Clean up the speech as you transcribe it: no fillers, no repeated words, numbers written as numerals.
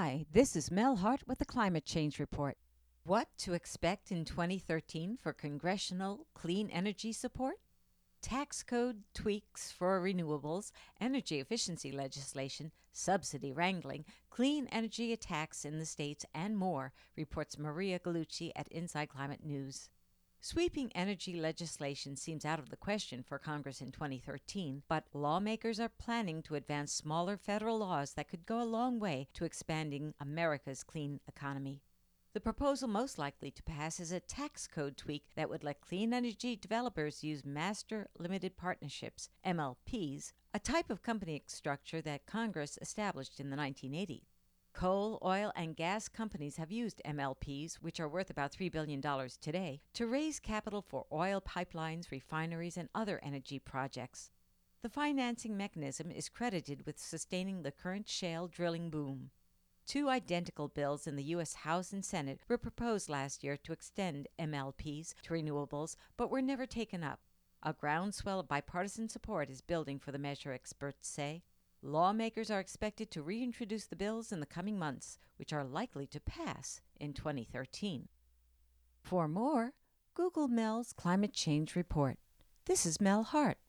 Hi, this is Mel Hart with the Climate Change Report. What to expect in 2013 for congressional clean energy support? Tax code tweaks for renewables, energy efficiency legislation, subsidy wrangling, clean energy attacks in the states, and more, reports Maria Gallucci at Inside Climate News. Sweeping energy legislation seems out of the question for Congress in 2013, but lawmakers are planning to advance smaller federal laws that could go a long way to expanding America's clean economy. The proposal most likely to pass is a tax code tweak that would let clean energy developers use master limited partnerships, MLPs, a type of company structure that Congress established in the 1980s. Coal, oil, and gas companies have used MLPs, which are worth about $3 billion today, to raise capital for oil pipelines, refineries, and other energy projects. The financing mechanism is credited with sustaining the current shale drilling boom. Two identical bills in the U.S. House and Senate were proposed last year to extend MLPs to renewables, but were never taken up. A groundswell of bipartisan support is building for the measure, experts say. Lawmakers are expected to reintroduce the bills in the coming months, which are likely to pass in 2013. For more, Google Mel's Climate Change Report. This is Mel Hart.